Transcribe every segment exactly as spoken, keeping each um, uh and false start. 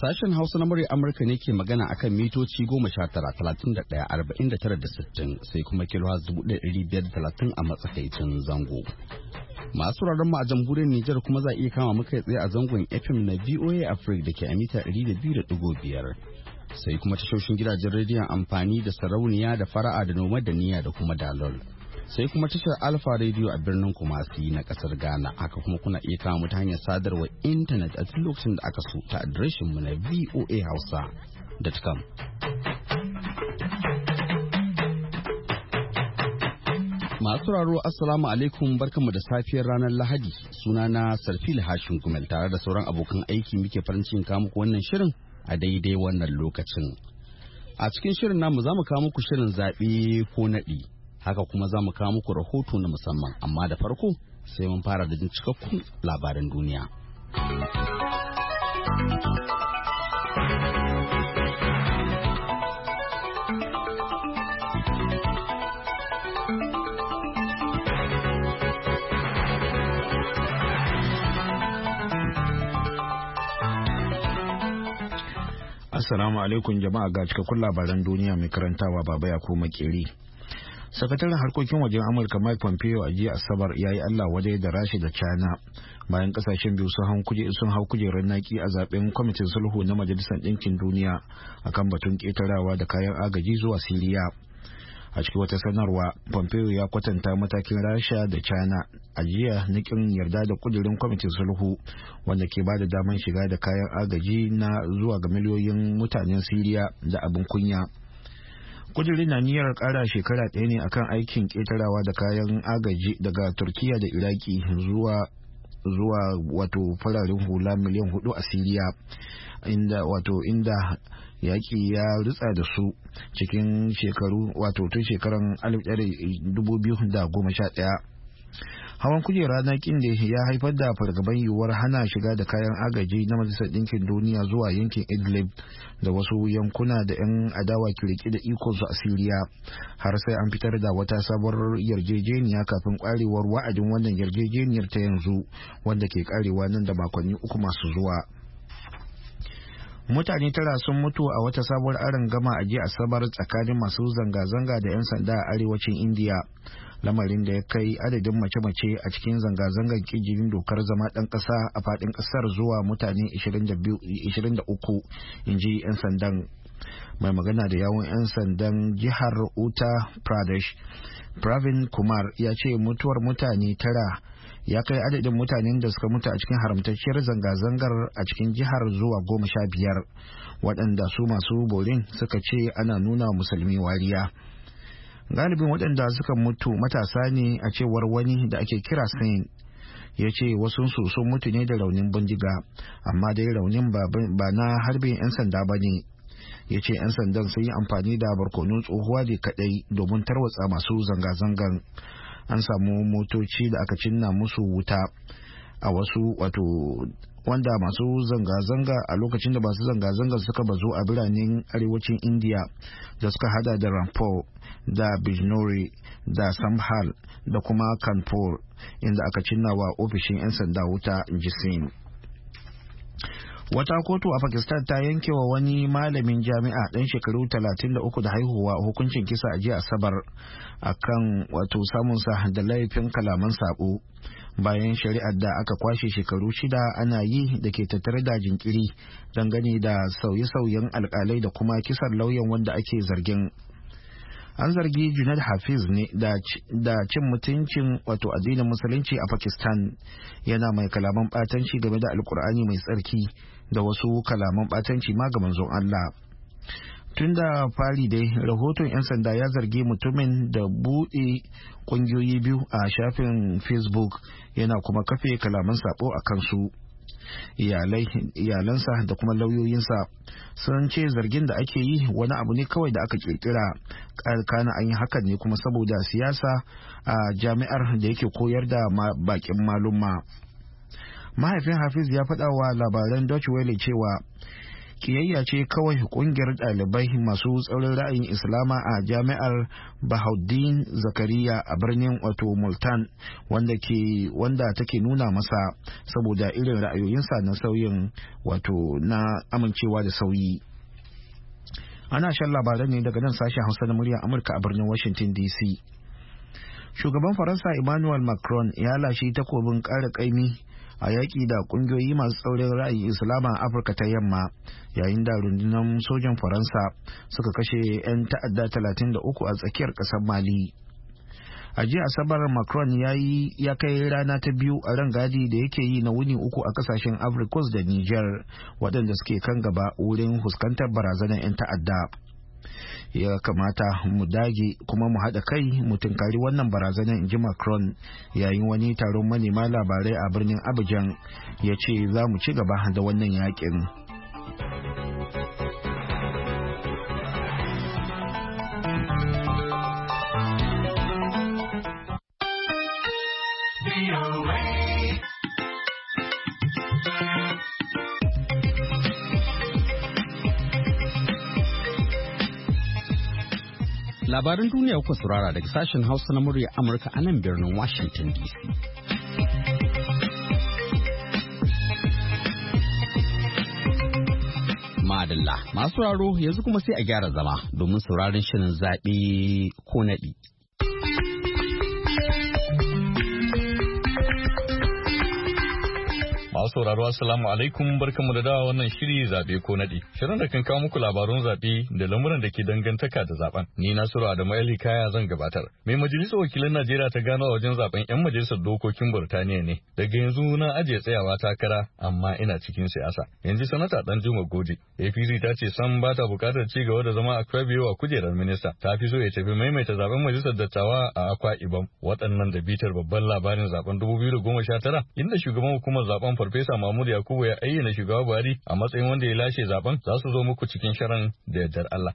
Sashen Hausa na murya Amurka ne ke magana akan mitoci goma sha tara, talatin da ɗaya, arba'in da tara da sittin sai kuma kilohaz dubu ɗaya ɗari biyar da talatin a matsakaicin zango. Masu sauraron mu a jamhuriyar Nijar kuma za a iya kama muka tsaye a zangon F M na V O A Africa da ke a mita ɗari da biyu da ɗigo biyar. Sai kuma tashoshin gidajen rediyon amfani da sarauniya da fara'a da noma da niyya da kuma dalol. Sai kuma tashar Alfa Radio a birnin Kumasi na kasar Ghana. Haka kuma kuna iya kama mu ta hanyar sadarwar intanet a duk lokacin da aka so ta adireshin mu na voa hausa dot com. Masu raro assalamu alaikum, barkanmu da safiyar ranar Lahadi. Sunana Sarfil Hashin Gumel tare da sauran abokan aiki muke farin cikin kawo muku wannan shirin a daidai wannan lokacin. A cikin shirin namu za mu kawo muku shirin zaɓe ko naɗi. Haka kuma za mu kawo muku rahoto na musamman, amma da farko sai mun fara da jin cikakkun labaran duniya. Assalamu alaikum jama'a, ga cikakkun labaran duniya mai karantawa Baba Yakubu Makeri. Sakataren harkokin wajen Amurka Mike Pompeo a jiya Asabar ya yi Allah wadai da Rasha da China bayan kasashen biyu sun hau kujerar naki a zaben kwamitin sulhu na Majalisar Ɗinkin Duniya akan batun ƙetarawa da kayan agaji zuwa Siriya. A cikin wata sanarwa, Pompeo ya kwatanta matakin Rasha da China a jiya na kin yarda da kudirin kwamitin sulhu wanda ke ba da daman shiga da kayan agaji na zuwa ga miliyoyin mutanen Siriya da abin kunya. Kudirin na niyyar kara shekara ɗaya ne akan aikin ƙetarawa da kayan agaji daga Turkiya da Iraki zuwa zuwa wato fararen hula miliyan hudu a Siriya, inda wato inda yaƙi ya rutsa da su cikin shekaru wato tun shekaran dubu biyu da goma sha ɗaya. Hawan kujera na kin da ya haifar da fargaban yiwuwar hana shiga da kayan agaji na Majalisar Ɗinkin Duniya zuwa yankin Idlib da wasu yankuna da 'yan adawa ke rike da ikonsu a Siriya, har sai an fitar da wata sabuwar yarjejeniya kafin kwarewar wa'adin wannan yarjejeniyar ta yanzu wanda ke karewa nan da makonni uku masu zuwa. Mutane tara sun mutu a wata sabuwar arangama a jiya Asabar tsakanin masu zanga-zanga da 'yan sanda a arewacin Indiya, lamarin da ya kai adadin mace-mace a cikin zanga-zangar kijirin dokar zama ɗan ƙasa a faɗin ƙasar zuwa mutane ishirin da uku, in ji 'yan sandan. Mai magana da yawon 'yan sandan jihar Uttar Pradesh, Pravin Kumar, ya ce mutuwar mutane tara ya kai adadin mutanen da suka mutu a cikin haramtacciyar zanga-zangar a cikin jihar zuwa goma sha biyar, waɗanda su masu borin suka ce ana nuna musulmi wariya. Galibin waɗanda suka mutu matasa ne a cewar wani da ake kira Sain. Ya ce wasu su sun mutu ne da raunin bindiga, amma dai raunin ba na harbin 'yan sanda ba ne. Ya ce 'yan sandan sun yi amfani da barkonun tsohuwa ne kaɗai domin tarwatsa masu zanga-zangan. An samu motoci da aka cinna musu wuta a wasu wato wanda masu zanga-zanga a lokacin da masu zanga-zanga suka bazu a biranen arewacin India da suka hada da Rampur da Bijnore da Sambhal da kuma Kanpur, inda aka cinna wa ofishin 'yan sanda wuta, in ji Singh. Wata kotu a Pakistan ta yanke wa wani malamin jami'a ɗan shekaru talatin da uku da haihuwa hukuncin kisa a jiya Asabar akan wato samunsa da laifin kalaman sabo bayan shari'ar da aka kwashe shekaru shida ana yi da ke tattare da jinkiri dangane da sauye-sauyen alkalai da kuma kisan lauyan wanda ake zargin. An zargi Junaid Hafiz ne da cin mutuncin wato addinin musulunci a Pakistan, yana mai kalaman batanci game da alkur'ani mai tsarki da wasu kalaman batanci ma ga manzon Allah. Tun da fari dai rahoton 'yan sanda ya zargi mutumin da buɗe ƙungiyoyi biyu a shafin Facebook, yana kuma kafe kalaman sabo a kansu. Iyalai iyalansa da kuma lauyoyinsa sun ce zargin da ake yi wani abu ne kawai da aka kirkira, kana an yi hakan ne kuma saboda siyasa a jami'ar da yake koyar da bakin malumma. Mahaifin Hafiz ya faɗa wa labaran Deutsche Welle cewa kiyayya ce kawai kungiyar ɗalibai masu tsaurin ra'ayin islama a jami'ar Bahauddin Zakariya a birnin wato Multan wanda ke wanda take nuna masa saboda irin ra'ayoyinsa na sauyin wato na amincewa da sauyi. Ana shan labaran ne daga nan sashen Hausa na muryar Amurka a birnin Washington D C. Shugaban Faransa Emmanuel Macron ya lashe takobin ƙara ƙaimi a yaƙi da ƙungiyoyi masu tsaurin ra'ayin Islama a Afirka ta Yamma, yayin da rundunar sojan Faransa suka kashe 'yan ta'adda talatin da uku a tsakiyar ƙasar Mali. A jiya Asabar, Macron ya yi ya kai rana ta biyu a rangadi da yake yi na wuni uku a kasashen Ivory Coast da Niger, waɗanda suke kan gaba wurin fuskantar barazanar 'yan ta'adda. Ya kamata mu dage kuma mu haɗa kai mu tunkari wannan barazanar, inji Macron yayin wani taron manema labarai a birnin Abidjan. Ya ce za mu ci gaba da wannan yakin. Labaran duniya kuka saurara daga sashen Hausa na murya Amurka a nan birnin Washington D C. Madalla, masu sauraro yanzu kuma sai a gyara zama domin sauraron shirin zaɓe ko naɗi. Masu sauraro assalamu alaikum, barkamu da dawa wannan shiri zabe ko nadi. Shirin da kan kawo muku labarun zabe da lamuran da ke dangantaka da zaben. Ni Nasiru Adamu El Hikaya zan gabatar. Mai majalisar wakilan Najeriya ta gano a wajen zaben yan majalisar dokokin Burtaniya ne. Daga yanzu na ajiye tsayawa takara amma ina cikin siyasa. Yanzu sanata Danjuma Goje. A P C ta ce san ba ta bukatar ci gaba da zama a Kwabiyo a kujerar minista. Ta fi so ya tafi maimaita zaben majalisar dattawa a Akwa Ibom. Waɗannan da bitar babban labarin zaben dubu biyu da goma sha tara inda shugaban hukumar zaben Farfesa Mahmud Yakubu ya ayyana shugaba Buhari a matsayin wanda ya lashe zaben, za su zo muku cikin shirin da yardar Allah.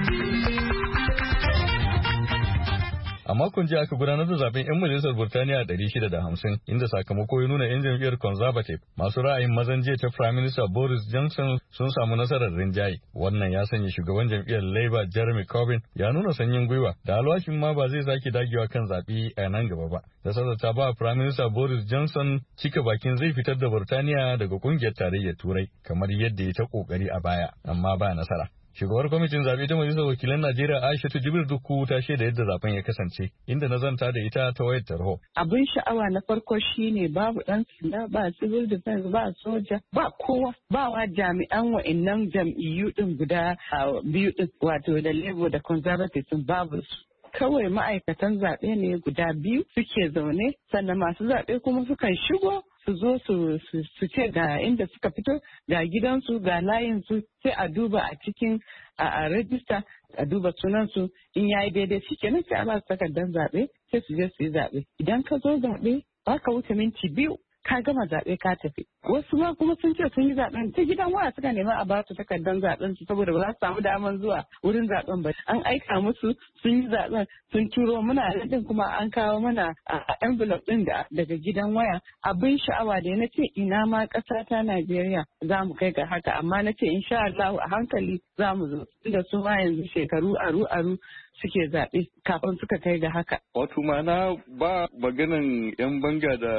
A makon jiya aka gudanar da zaben 'yan majalisar Burtaniya ɗari shida da hamsin, inda sakamako ya nuna 'yan jam'iyyar Conservative masu ra'ayin mazan jiya ta Prime Minister Boris Johnson sun samu nasarar rinjaye. Wannan ya sanya shugaban jam'iyyar Labour Jeremy Corbyn ya nuna sanyin gwiwa da alwashin ma ba zai sake dagewa kan zaɓe a nan gaba ba. Da ta ba Prime Minister Boris Johnson cika bakin zai fitar da Burtaniya daga kungiyar tarayyar Turai kamar yadda ya ta kokari a baya, amma ba nasara. Shugabar kwamitin zaɓe ta Majalisar Wakilan Najeriya Aishatu Jibril Dukku ta shaida yadda zaben ya kasance, inda na zanta da ita ta wayar tarho. Abin sha'awa na farko shine babu ɗan sanda, ba civil defense, ba soja, ba kowa, ba wa jami'an wa'annan jam'iyyu ɗin guda biyu ɗin, wato da Labour da Conservative sun babu su. Kawai ma'aikatan zaɓe ne guda biyu suke zaune, sannan masu zaɓe kuma sukan shigo su zo su ce ga inda suka fito, ga gidansu, ga layinsu, sai a duba a cikin a rajista, a duba sunansu, in yayi daidai shi kenan sai a ba su takardar zaɓe sai su je su yi zaɓe. Idan ka zo zaɓe ba ka wuce minti biyu ka gama zaɓe ka tafi. Wasu ma kuma sun ce sun yi zaɓen ta gidan waya suka nema a ba su takardar zaɓen su saboda ba za su samu daman zuwa wurin zaɓen ba. An aika musu sun yi zaɓen sun turo muna din kuma an kawo mana a envelope ɗin da daga gidan waya. Abin sha'awa da na ce ina ma ƙasa ta Najeriya za mu kai ga haka, amma na ce insha Allah a hankali za mu zo inda su ma yanzu shekaru aru aru suke zaɓe kafin suka kai ga haka. Wato ma'ana ba maganan 'yan banga da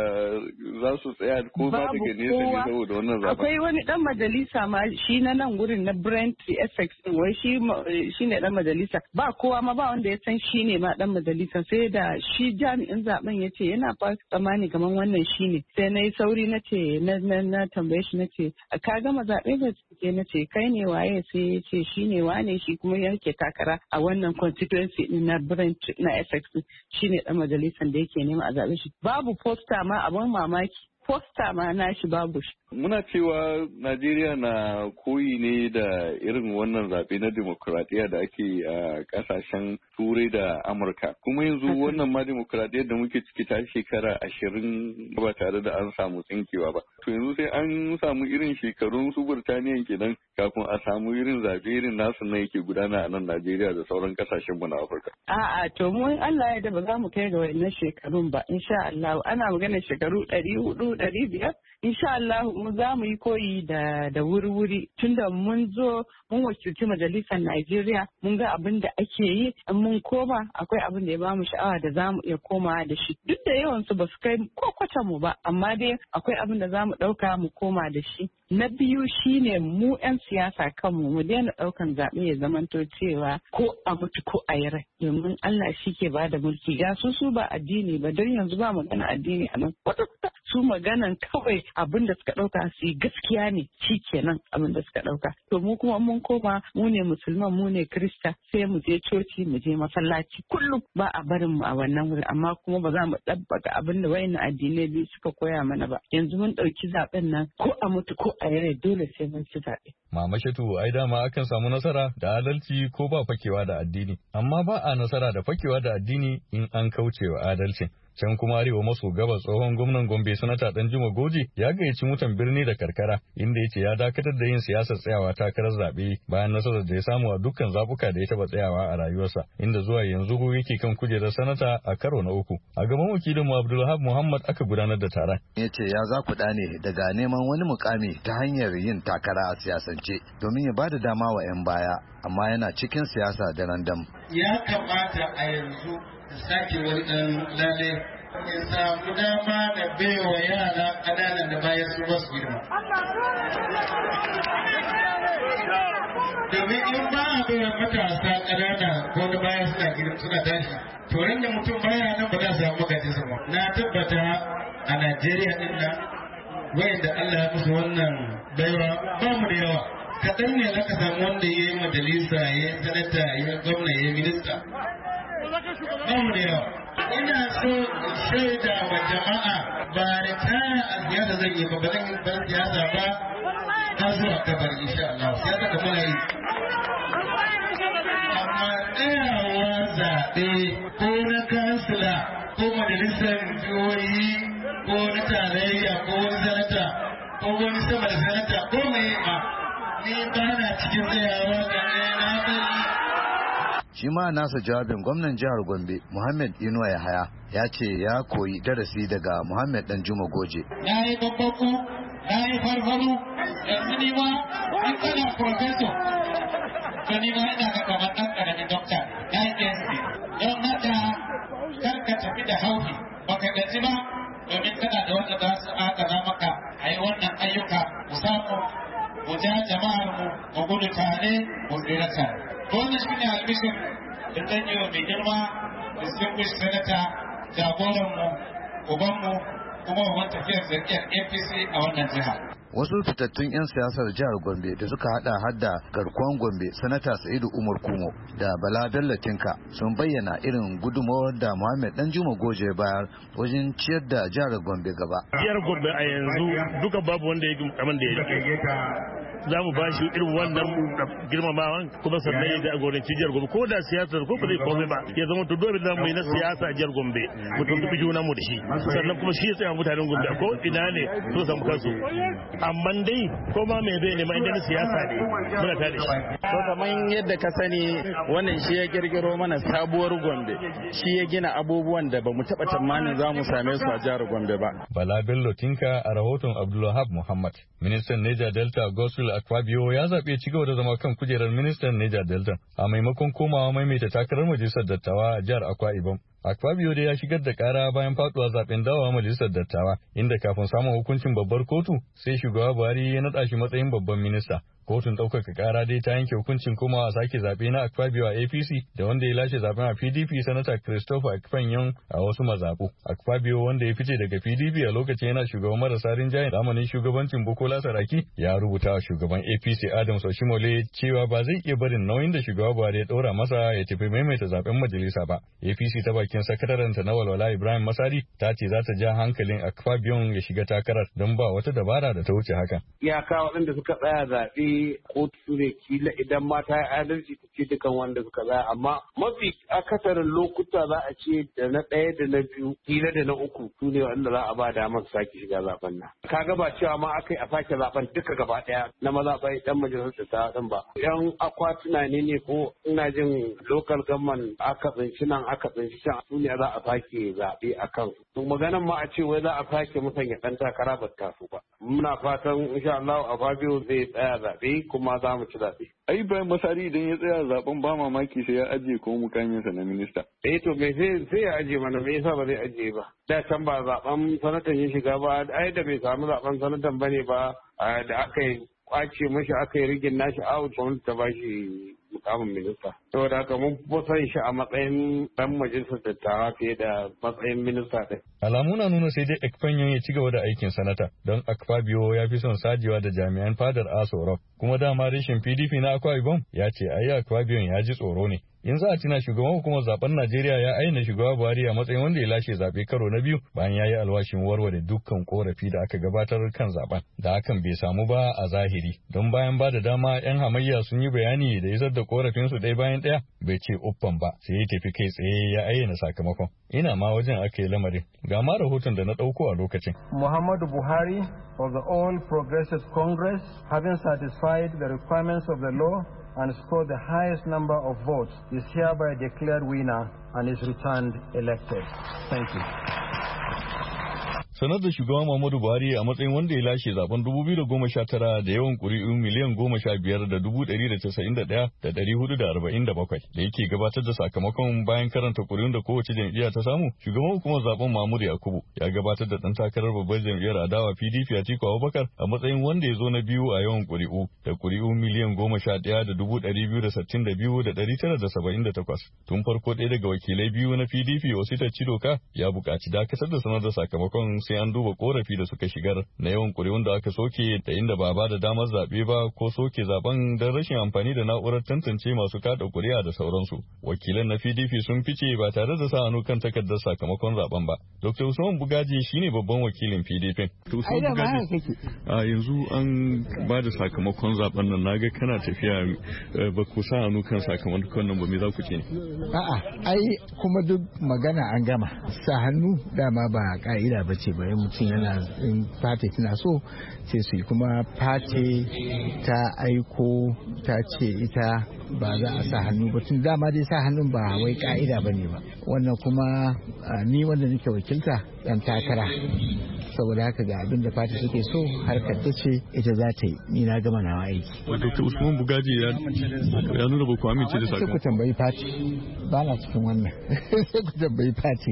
za su tsaya ko ba daga nesa ne saboda wannan zaɓen. Akwai wani ɗan majalisa ma shi na nan gurin na Brent Essex wai shi shi ne ɗan majalisa. Ba kowa ma ba wanda ya san shi ne ma ɗan majalisa, sai da shi jami'in zaɓen ya ce yana fa tsammani kamar wannan shi ne. Sai na yi sauri na ce na tambaye shi na ce ka gama zaɓe ba ce na ce kai ne waye, sai ya ce shi ne wane, shi kuma yake takara a wannan constituency na Brent na Essex shine dan majalisar da yake nema a zaɓe shi. Babu posta ma, abin mamaki, posta ma na shi babu shi. Muna cewa Najeriya na koyi ne da irin wannan zaɓe na demokuraɗiyya da ake a ƙasashen Turai da Amurka. Kuma yanzu wannan ma demokuraɗiyyar da muke ciki ta shekara ashirin ba tare da an samu tsinkewa ba. To yanzu sai an samu irin shekarun su Burtaniya kenan kafin a samu irin zaɓe irin nasu na yake gudana a nan Najeriya da sauran ƙasashen mu na Afirka. A'a to mu Allah ya da ba za mu kai ga wannan shekarun ba insha Allah. Ana magana shekaru ɗari hudu ɗari biyar insha Allah mu za mu yi koyi da da wuri-wuri tunda mun zo mun wakilci majalisar Najeriya mun ga abin da ake yi in mun koma akwai abin da ya bamu sha'awa da za mu iya koma da shi duk da yawan su ba su kai kwakwata mu ba amma dai akwai abin da za mu ɗauka mu koma da shi. Na biyu shine mu 'yan siyasa kanmu mu daina ɗaukan zaɓe ya zamanto cewa ko a mutu ko a yi rai domin Allah shi ke ba da mulki ga su su ba addini ba don yanzu ba magana addini a nan su maganan kawai abin da suka ɗauka su yi gaskiya ne shi kenan abin da suka ɗauka to mu kuma mun koma mu ne musulman mu ne krista sai mu je coci mu je masallaci kullum ba a barin mu a wannan wuri amma kuma ba za mu ɗabbaka abin da wayannan addinai biyu suka koya mana ba yanzu mun ɗauki zaɓen nan ko a mutu ko a yare dole sai mun ci zaɓe. Mama Shatu ai dama akan samu nasara da adalci ko ba fakewa da addini amma ba a nasara da fakewa da addini in an kauce wa adalcin. Can kuma arewa maso gabas tsohon gwamnan Gombe sanata Danjuma Goje ya gayyaci mutan birni da karkara inda ya ce ya dakatar da yin siyasar tsayawa takarar zaɓe bayan nasarar da ya samu a dukkan zabuka da ya taɓa tsayawa a rayuwarsa inda zuwa yanzu yake kan kujerar sanata a karo na uku. A gaban wakilinmu Abdulwahab Muhammad aka gudanar da taron. Ya ce ya za ku ne daga neman wani mukami ta hanyar yin takara a siyasance domin ya bada dama wa 'yan baya amma yana cikin siyasa da randam. Ya kamata a yanzu sake wani ɗan lale ya samu dama da baiwa yara ƙananan da bayan su basu girma. Domin in ba a baiwa matasa ƙanana ko da bayan suna girma suna tashi, to da mutum baya nan ba za su samu magajin sa ba. Na tabbata a Najeriya ɗin nan wayanda Allah ya musu wannan baiwa ba mu da yawa. Kaɗan ne za ka samu wanda ya yi majalisa, ya yi sanata, ya yi gwamna, ya yi minista. Bamu da yawa. Ina so in shaida wa jama'a ba da taya a siyasa zan yi ba ba zan yi ban siyasa ba har zuwa kabar insha Allah. Siyasa da muna yi. Amma tsayawa zaɓe ko na kansila ko majalisar jihohi ko na tarayya ko wani sanata ko wani sama da sanata ko mai ma ni ba na cikin tsayawa ga na bari. Shi ma nasa jawabin gwamnan jihar Gombe Muhammad Inuwa Yahaya ya ce ya koyi darasi daga Muhammad Danjuma Goje. Na yi babbaku, na yi farfaru, yanzu ni ma in kana professor, to ni ma ina ga kamar ɗan ƙaramin dokta, na yi P S C. Don haka kar ka tafi da hauki, baka gaji ba, domin kana da wanda za su adana maka a yi wannan ayyuka mu samu mu ja jama'ar mu mu gudu tare mu tsira tare. Wannan shi ne albishir da zan yi wa mai girma distinguished senator jagoranmu, ubanmu, kuma wa tafiyar zargiyar A P C a wannan jiha. Wasu fitattun 'yan siyasar jihar Gombe da suka hada hadda garkuwan Gombe sanata Sa'idu Umar Kumo da Bala Bello Tinka sun bayyana irin gudunmawar da Muhammad Danjuma Goje bayar wajen ciyar da jihar Gombe gaba. Jihar Gombe a yanzu duka babu wanda ya abin da ya yi. Za mu ba shi irin wannan girmamawan kuma sannan ya jagoranci jihar Gombe ko da siyasar ko ba zai komai ba ya zama to dole za mu yi na siyasa a jihar Gombe mu tuntuɓi juna mu da shi sannan kuma shi ya tsaya mutanen Gombe ko ina ne so samu kansu amma dai ko ma me zai nema inda na siyasa ne muna ta da shi. To kamar yadda ka sani wannan shi ya kirkiro mana sabuwar Gombe shi ya gina abubuwan da ba mu taɓa tsammanin za mu same su a jihar Gombe ba. Bala Bello Tinka a rahoton Abdulwahab Muhammad. Ministan Niger Delta Gospel Akpabio ya zaɓe ci gaba da zama kan kujerar ministan Niger Delta a maimakon komawa maimaita takarar majalisar dattawa a jihar Akwa Ibom. Akpabio da ya shigar da kara bayan faduwa zaben dawowa majalisar dattawa inda kafin samun hukuncin babbar kotu sai shugaba Buhari ya naɗa shi matsayin babban minista. Kotun ɗaukaka ƙara dai ta yanke hukuncin komawa sake zaɓe na Akpabio a A P C da wanda ya lashe zaben a P D P sanata Christopher Akpanyon a wasu mazaɓu. Akpabio wanda ya fice daga P D P a lokacin yana shugaban marasa rinjayen zamanin shugabancin Bukola Saraki ya rubuta wa shugaban A P C Adams Oshimole cewa ba zai iya barin nauyin da shugaba Buhari ya ɗora masa ya tafi maimaita zaben majalisa ba. A P C ta bakin sakataranta na walwala Ibrahim Masari ta ce za ta ja hankalin Akpabio ya shiga takarar don ba wata dabara da ta wuce haka. Iyaka waɗanda suka tsaya zaɓe kotu ne kila idan ma ta yi adalci ta ce dukan wanda suka tsaya amma mafi akasarin lokuta za a ce da na ɗaya da na biyu kila da na uku su ne wanda za a ba damar su sake shiga zaben nan. Kaga ba cewa ma aka yi a sake zaben duka gaba ɗaya na mazaɓai ɗan majalisar ta ɗin ba. Yan akwatuna ne ne ko ina jin local government aka tsinci nan aka tsinci can su ne za a sake zaɓe a kan. to maganan ma a ce wai za a sake musanya ɗan takara ba ta taso ba. Muna fatan insha Allah a Fabio zai tsaya zaɓe kuma za mu ci zaɓe. Ai Ibrahim Masari idan ya tsaya zaben ba mamaki sai ya ajiye ko mukaminsa na minista. Eh to me sai sai ya ajiye mana me yasa ba zai ajiye ba. Da can ba zaben sanatan ya shiga ba ai da bai samu zaben sanatan bane ba da aka yi kwace mashi aka yi rigin nashi out gwamnati ta bashi mukamin minista. Saboda haka mun fi son shi a matsayin dan majalisar dattawa fiye da matsayin minista ɗin. Alamu na nuna sai dai Ekpanyon ya ci gaba da aikin sanata don Akpabio ya fi son sajewa da jami'an fadar Aso Rock. Kuma dama reshin P D P na Akwa Ibom ya ce ayi Akpabion ya ji tsoro ne. In za a tuna shugaban hukumar zaben Najeriya ya aina shugaba Buhari a matsayin wanda ya lashe zabe karo na biyu bayan ya yi alwashin warware dukkan korafi da aka gabatar kan zaben. Da hakan bai samu ba a zahiri. Don bayan ba da dama 'yan hamayya sun yi bayani da isar da korafinsu ɗaya bayan ɗaya bai ce uffan ba sai ya tafi kai tsaye ya ayyana sakamakon. Ina ma wajen aka yi lamarin. Ga ma rahoton da na ɗauko a lokacin. Muhammadu Buhari of the All Progressive Congress, having satisfied the requirements of the law and scored the highest number of votes, is hereby declared winner and is returned elected. Thank you. Sanar da shugaban Muhammadu Buhari a matsayin wanda ya lashe zaben dubu biyu da goma sha tara da yawan ƙuri'u miliyan goma sha biyar da dubu ɗari da casa'in da ɗaya da ɗari hudu da arba'in da bakwai da yake gabatar da sakamakon bayan karanta ƙuri'un da kowace jam'iyya ta samu. Shugaban hukumar zaben Mahmud Yakubu ya gabatar da ɗan takarar babbar jam'iyyar adawa P D P Atiku Abubakar a matsayin wanda ya zo na biyu a yawan ƙuri'u da ƙuri'u miliyan goma sha ɗaya da dubu ɗari biyu da sittin da biyu da ɗari tara da saba'in da takwas. Tun farko ɗaya daga wakilai biyu na P D P Osita Chidoka ya buƙaci dakatar da sanar da sakamakon sai an duba korafi da suka shigar na yawan ƙuri'un da aka soke da inda ba ba da damar zaɓe ba ko soke zaben don rashin amfani da na'urar tantance masu kada ƙuri'a da sauransu. Wakilan na P D P sun fice ba tare da sa hannu kan takardar sakamakon zaben ba. Doctor Usman Bugaji shine babban wakilin P D P. Usman Bugaji, a yanzu an ba da sakamakon zaben nan naga kana tafiya ba ku sa hannu kan sakamakon nan ba me za ku ce ne? A'a, ai kuma duk magana an gama. Sa hannu dama ba ka'ida bace ba mutum yana in fati tana so sai su yi kuma fati ta aiko ta ce ita ba za a sa hannu ba tun dama dai sa hannun ba wai ka'ida ba ne ba wannan kuma ni wanda nake wakilta dan takara saboda haka ga abin da fati suke so harkar ta ce ita za ta yi ni na gama nawa aiki. Dokta Usman Bugaji ya nuna ba ku amince da sakamakon. Sai ku tambayi fati ba na cikin wannan sai ku tambayi fati.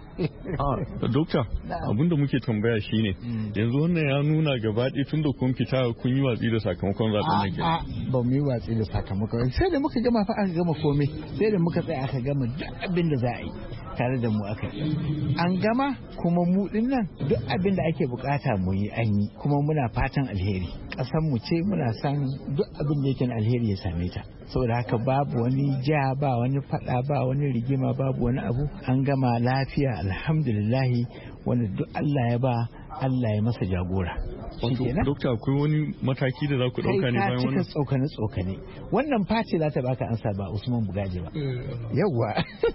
Dokta abinda muke tambaya shine yanzu wannan ya nuna gaba ɗaya tun da kun fita kun yi watsi da sakamakon zaɓen nan kenan. A ba mu yi watsi da sakamakon sai da muka gama fa aka gama komai sai da muka tsaya aka gama duk abin da za a yi tare da mu aka yi. An gama kuma mu din nan duk abin da ake bukata mu yi an yi kuma muna fatan alheri. Ƙasar mu ce muna san duk abin da yake alheri ya same ta. Saboda haka babu wani ja ba wani fada ba wani rigima babu wani abu an gama lafiya alhamdulillahi wanda duk Allah ya ba Allah ya masa jagora. Dokta akwai wani mataki da za ku dauka ne bayan wannan? Kai ka tsokane tsokane. Wannan face za ta baka ansa ba Usman Bugaje ba. Yawwa.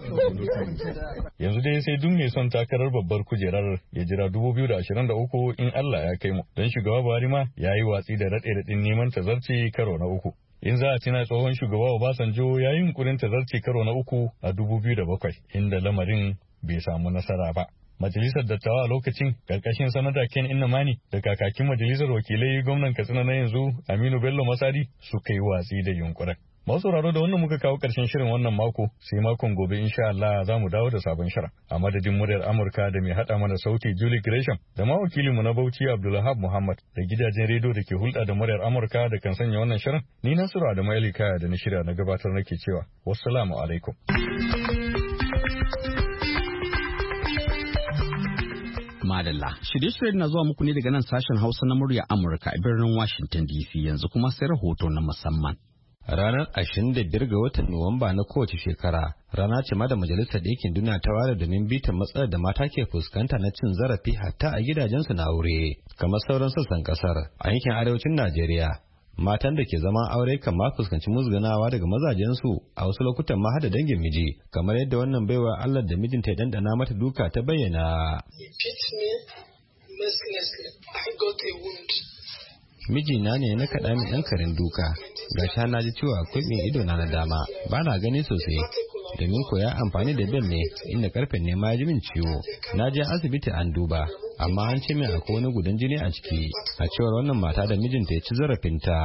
Yanzu dai sai duk mai son takarar babbar kujerar ya jira dubu biyu da ashirin da uku in Allah ya kai mu. Don shugaba Buhari ma ya yi watsi da raɗe-raɗin neman tazarci karo na uku. In za a tuna tsohon shugaba Obasanjo ya yi yunkurin tazarci karo na uku a dubu biyu da bakwai inda lamarin bai samu nasara ba. Majalisar Dattawa a lokacin karkashin sanata Ken Innamani da kakakin majalisar wakilai gwamnan Katsina na yanzu Aminu Bello Masari suka yi watsi da yunkurin. Masu sauraro da wannan muka kawo karshen shirin wannan mako sai makon gobe insha Allah za mu dawo da sabon shirin. A madadin muryar Amurka da mai hada mana sauti Julie Gresham da ma wakilinmu na Bauchi Abdulwahab Muhammad da gidajen rediyo da ke hulɗa da muryar Amurka da kan sanya wannan shirin ni Nasiru Adamu Ali Kaya da na shirya na gabatar nake cewa wassalamu alaikum. Madalla, shirye-shiryen na zuwa muku ne daga nan sashen Hausa na murya Amurka a birnin Washington D C yanzu kuma sai rahoto na musamman. Ranar ashirin da biyar ga watan Nuwamba na kowace shekara rana ce ma da Majalisar Ɗinkin Duniya ta ware domin bitan matsalar da mata ke fuskanta na cin zarafi hatta a gidajensu na aure. Kamar sauran sassan kasar a yankin arewacin Najeriya, matan da ke zama aure kan ma fuskanci musgunawa daga mazajensu a wasu lokutan ma hada dangin miji, kamar yadda wannan baiwa Allah da mijinta ya dandana mata duka ta bayyana. Mijina ne na kaɗa min ɗan karin duka, ga sha na ji cewa akwai min ido na na dama, ba na gani sosai, domin ko ya amfani da bel ne inda karfen ne ma ya ji min ciwo. Na je asibiti an duba amma an ce min akwai wani gudan jini a ciki, a cewar wannan mata da mijinta ya ci zarafinta.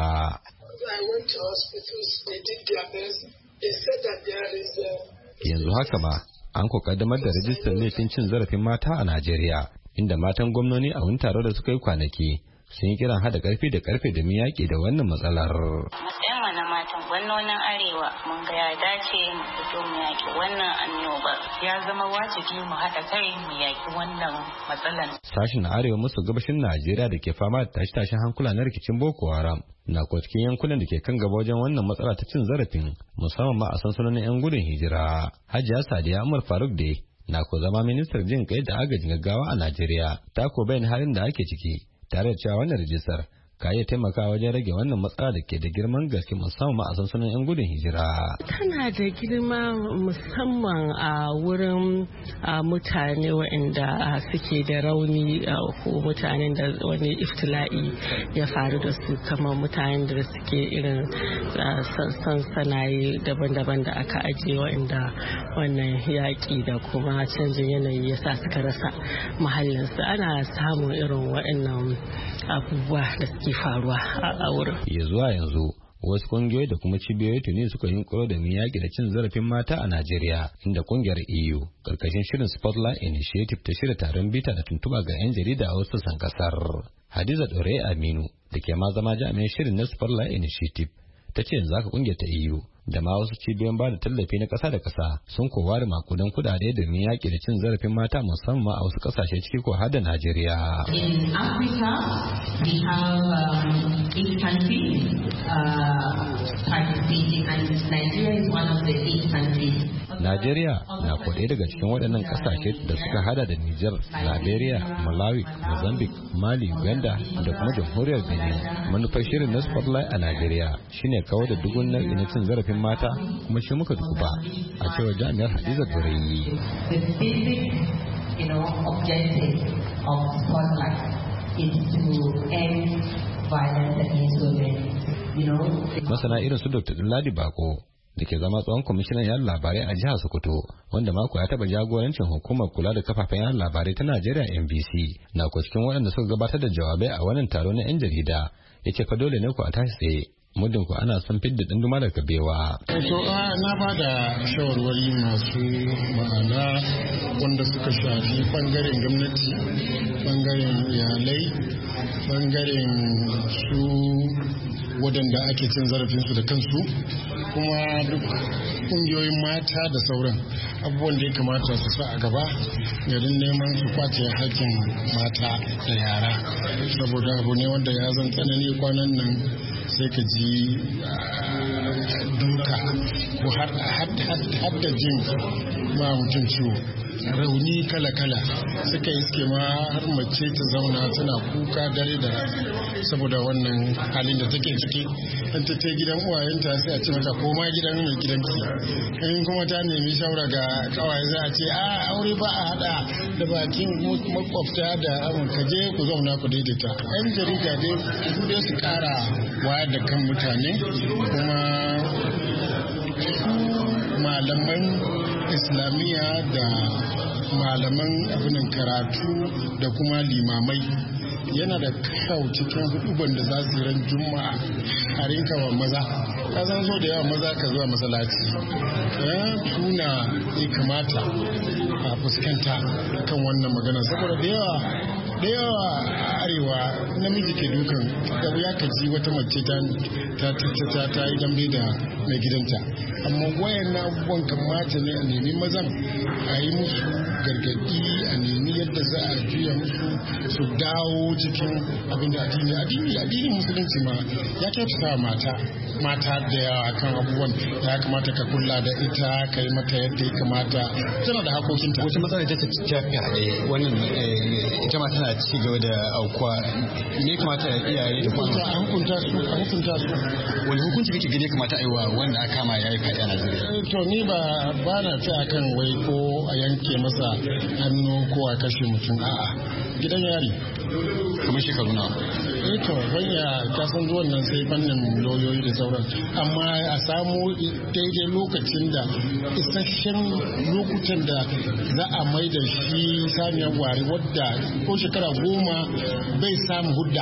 Yanzu haka ma an ko kaddamar da rajistar laifin cin zarafin mata a Najeriya, inda matan gwamnoni a wani taro da suka yi kwanaki sun yi kiran hada karfi da karfe da yaƙi da wannan matsalar. Matsayin mana matan gwamnonin arewa mun ga ya dace mu fito mu yaƙi wannan annoba. Ya zama wajibi mu haɗa kai mu yaƙi wannan matsalar. Sashen arewa maso gabashin Najeriya da ke fama da tashe-tashen hankula na rikicin Boko Haram na ko cikin yankunan da ke kan gaba wajen wannan matsala ta cin zarafin, musamman ma a sansanonin 'yan gudun hijira. Hajiya Sadiya Umar Faruk dai na ko zama ministar jin kai da agajin gaggawa a Najeriya. Ta ko bayyana halin da ake ciki, tare da cewa wannan rijistar ka iya taimakawa wajen rage wannan matsala da ke da girman gaske musamman a sansanin 'yan gudun hijira. Tana da girma musamman a wurin mutane waɗanda suke da rauni ko mutanen da wani iftila'i ya faru da su, kamar mutanen da suke irin sansanaye daban-daban da aka ajiye waɗanda wannan yaƙi da kuma canjin yanayi ya sa suka rasa mahallinsu. Ana samun irin waɗannan abubuwa da suke faruwa a wurin. Ya zuwa yanzu wasu kungiyoyi da kuma cibiyoyi tuni suka yi kuro da yaƙi da cin zarafin mata a Najeriya, inda kungiyar E U karkashin shirin Spotlight Initiative ta shirya taron bita da tuntuba ga 'yan jarida a wasu sassan kasar. Hadiza Dore Aminu da ke ma zama jami'in shirin na Spotlight Initiative ta ce yanzu haka kungiyar ta E U da ma wasu cibiyoyin ba da tallafi na ƙasa da ƙasa sun kowa da makudan kudade domin yaƙi da cin zarafin mata musamman a wasu ƙasashe ciki ko har da Najeriya. In Africa, we have um, eight countries uh, participating, and Nigeria is one of the eight countries. Najeriya na kwaɗe daga cikin waɗannan ƙasashe da suka hada da Nijar, Liberia, Malawi, Mozambique, Mali, Uganda da kuma Jamhuriyar Benin. Manufar shirin na Spotlight a Najeriya shine kawar da dugun nau'i na cin zarafin mata, kuma shi muka dukuba a cewar jami'ar Hadiza Durayi. The basic, you know, objective of Spotlight is to end violence against women. You know, masana irin su Doctor Ladi Bako da ke zama tsohon kwamishinan yan labarai a jihar Sokoto, wanda mako ya taba jagorancin hukumar kula da kafafen yan labarai ta Najeriya N B C, na ko cikin waɗanda suka gabatar da jawabai a wannan taro na yan jarida, yace fa dole ne ku a tashi tsaye muddin ku ana son fidda dinduma daga kabewa. To na ba da shawarwari masu ma'ana wanda suka shafi bangaren gwamnati, bangaren iyalai, bangaren su waɗanda ake cin zarafinsu da kansu, kuma duk ƙungiyoyin mata da sauran abubuwan da ya kamata su sa a gaba garin neman su kwace hakkin mata da yara, saboda abu ne wanda ya zan tsanani kwanan nan, sai ka ji duka ko har da jin ma mutum ciwo, rauni kala-kala suka iske ma har mace ta zauna tana kuka dare da rana saboda wannan halin da take ciki. in ta ce gidan uwayenta sai a ce mata koma gidan mai gidanki, in kuma ta nemi shawara ga kawai za a ce a aure ba a hada da bakin makwabta da amurka, je ku zauna ku daidaita. yan jarida dai su dai su kara wayar da kan mutane, kuma malaman islamiyya da malaman abinan karatu da kuma limamai yana da kyau cikin huduban da za su yi ran juma'a a rinka wa maza, ka san so da yawa maza ka zuwa masallaci suna ya kamata a fuskanta kan wannan magana, saboda da yawa da yawa arewa namiji ke dukan da ya ka ji wata mace ta ta ta yi dambe da mai gidanta, amma wayan abubuwan kamata ne a nemi mazan a yi musu gargadi, a nemi yadda za a juya musu su dawo cikin abin da addini addini addini musulunci ma ya kyautata mata mata da yawa kan abubuwan da ya kamata ka kula da ita, ka yi mata yadda ya kamata, tana da hakokinta. Wata matsala ta tafiya wannan ita ma tana ci gaba da aukuwa, me kamata iyaye da kuma a hukunta su a hukunta su wani hukunci kake gani kamata a yi wa wanda aka kama ya yi fadi a Najeriya? To ni ba ba na ta akan wai ko a yanke masa hannu ko a kashe mutum, a'a gidan yari. Kamar shekaru nawa? eh to hanya ta san zuwan nan sai fannin lauyoyi da sauran amma a samu daidai lokacin da isasshen lokutan da za a mai da shi saniyar ware wadda ko shekara goma bai samu hudda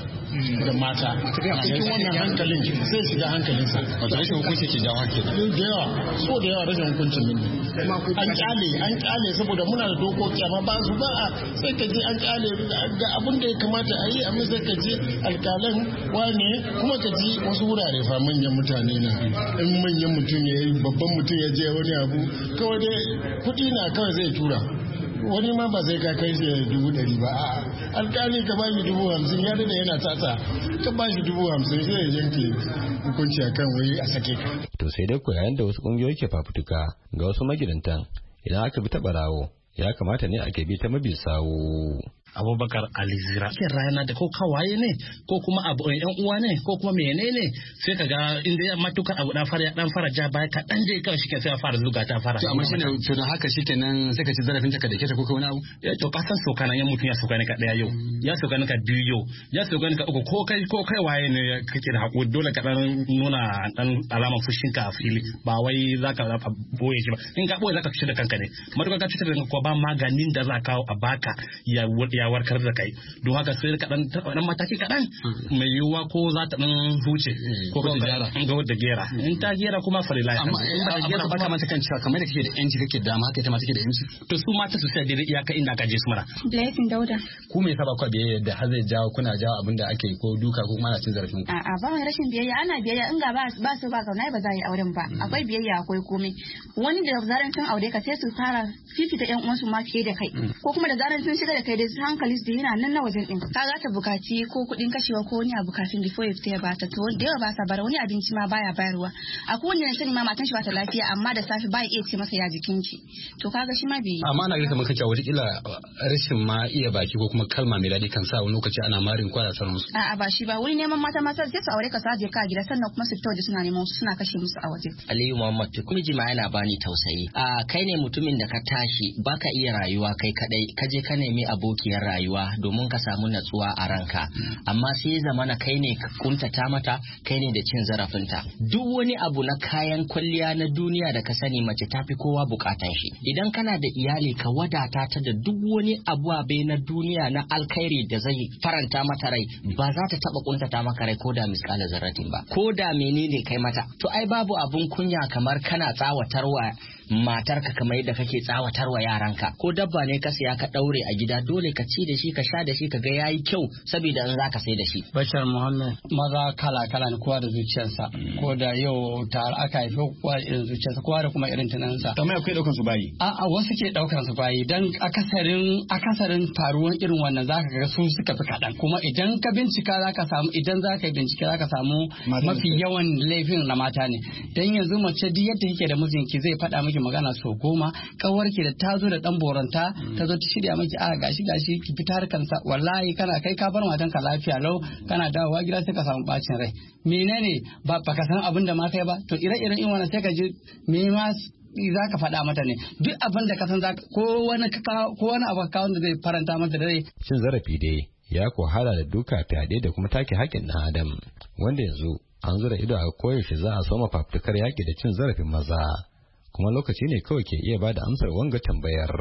da mata cikin wannan hankalin sai shiga hankalinsa wato rashin hukunci ke jawo hankali da yawa so da yawa rashin hukuncin nan an kyale an kyale saboda muna da dokoki amma ba su ba a sai ka je an kyale ga abin da ya kamata a yi amma sai ka je alkalan wane kuma ka ji wasu wurare fa manyan mutane na in manyan mutum ya yi babban mutum ya je wani abu kawai dai kuɗi na kawai zai tura wani ma ba sai ka kai shi dubu ɗari ba a alkali ka bashi dubu hamsin ya dada yana tata ka bashi dubu hamsin sai ya yanke hukunci akan wai a sake ka. To sai dai ko yayin da wasu ƙungiyoyi ke fafutuka ga wasu magidantan idan aka bi ta barawo ya kamata ne ake bi ta mabi sawu. Abubakar Alizira kin rana da ko kawaye ne ko kuma abu yan uwa ne ko kuma menene sai ka ga inda ya matukar abu dan fara dan fara ja baya ka dan je kawai shike sai ya fara zuga ta fara to amma shine to dan haka shikenan sai ka ci zarafin ta ka dake ta ko wani abu ya to ka san soka nan yan mutun ya soka ne ka daya yau ya soka ne ka biyu yau ya soka ne ka uku ko kai ko kai waye ne kake da hakuri dole ka dan nuna dan alaman fushin ka a fili ba wai zaka boye shi ba in ka boye zaka fice da kanka ne matukar ka fice da kanka ko ba maganin da za ka a baka ya ya warkar da kai don haka sai ka dan dan mataki kadan mai yiwuwa ko za ta dan huce ko ka gyara ga wadda gera in ta gera kuma farila amma in ba gera ba ka mata kan cewa kamar da kake da yanci kake da ma kai ta ma take da yanci to su mata su sai da iyaka inda ka je su mara Blessing Dauda ku me yasa ba ku biyayya da har zai jawo kuna jawo abinda ake ko duka ko kuma ana cin zarafin ku a'a ba mai rashin biyayya ana biyayya in ga ba ba su ba kauna ba za yi auren ba akwai biyayya akwai komai wani da zaran sun aure ka sai su fara fifita yan uwansu ma fiye da kai ko kuma da zaran sun shiga da kai da hankali su yana nan na wajen din ka za ta bukaci ko kudin kashewa ko wani abu kafin before ya fita ya bata to da yawa ba sa bara wani abinci ma baya bayarwa akwai wanda na sani ma matan shi ba ta lafiya amma da safe ba ya iya ce masa ya jikin ki to kaga shi ma bai amma ana ganin kamar kake wata kila rashin ma iya baki ko kuma kalma mai daɗi kan sa wani lokaci ana marin kwara sanin su a'a ba shi ba wani neman mata mata sai su aure ka saje ka gida sannan kuma su fita waje suna neman su suna kashe musu a waje Aliyu Muhammad miji ma yana bani tausayi a kai ne mutumin da ka tashi baka iya rayuwa kai kadai ka je ka nemi abokiyar rayuwa domin ka samu natsuwa a ranka amma sai zamana kai ne ka kuntata mata kai ne da cin zarafinta duk wani abu na kayan kwalliya na duniya da ka sani mace ta fi kowa bukatan shi idan kana da iyali ka wadata ta da duk wani abuwabe na duniya na alkhairi da zai faranta mata rai ba za ta taba kuntata maka rai ko da miskala zarratin ba ko da menene kai mata to ai babu abun kunya kamar kana tsawatarwa matarka kamar yadda kake tsawatarwa yaranka ko dabba ne ka siya ka daure a gida dole ka ci da shi ka sha da shi ka ga yayi kyau saboda in zaka sai da shi Bashar Muhammad maza kala kala ne kowa da zuciyarsa ko da yau tare aka haife kowa da irin zuciyarsa kowa da kuma irin tunansa kamar akwai daukan su bayi a a wasu ke daukan su bayi dan akasarin akasarin faruwan irin wannan zaka ga su suka fi kadan kuma idan ka bincika zaka samu idan zaka bincike zaka samu mafi yawan laifin na mata ne dan yanzu mace duk yadda kike da mijinki zai faɗa miki magana so goma kawarki da ta zo da dan boranta ta zo ta shirya miki a gashi gashi ki fita harkansa wallahi kana kai ka bar matanka lafiya lau kana dawowa gida sai ka samu bacin rai menene ba baka san abin da ma kai ba to ire-iren in wannan sai ka ji me ma za ka faɗa mata ne duk abin da ka san za ko wani ko wani abu ka wanda zai faranta mata da rai cin zarafi dai ya ko hala da duka fyaɗe da kuma take haƙƙin ɗan adam wanda yanzu an zura ido a koyaushe za a soma fafutukar yaƙi da cin zarafin maza kuma lokaci ne kawai ke iya bada amsar wanga tambayar.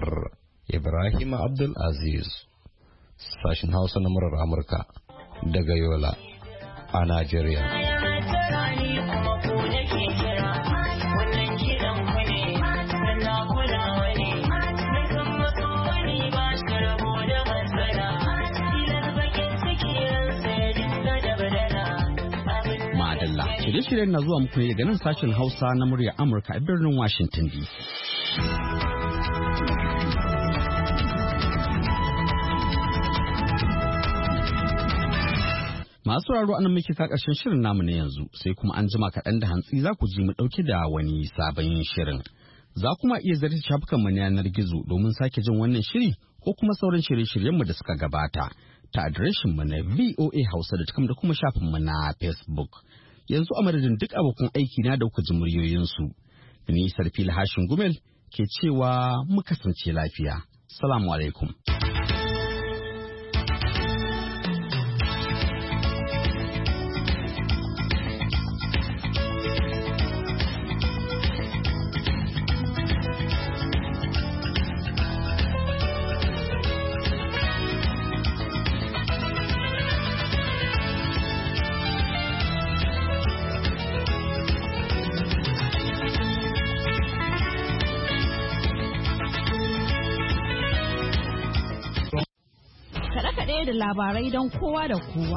Ibrahim Abdul Aziz, sashin Hausa na murar Amurka daga Yola a Najeriya. Shirye-shiryen na zuwa muku ne daga nan sashen Hausa na muryar Amurka a birnin Washington D C. Masu raro anan muke ka ƙarshen shirin namu na yanzu sai kuma an jima kaɗan da hantsi za ku ji mu ɗauke da wani sabon shirin. Za kuma iya zarta shafukan mu na yanar gizo domin sake jin wannan shiri ko kuma sauran shirye-shiryenmu da suka gabata ta adireshin mu na voa hausa dot com da kuma shafin mu na Facebook. Yanzu a madadin duk abokan aiki na da kuka ji muryoyinsu. Ni Sarfil Hashin Gumel ke cewa mu kasance lafiya. Salamu alaikum. da labarai don kowa da kowa.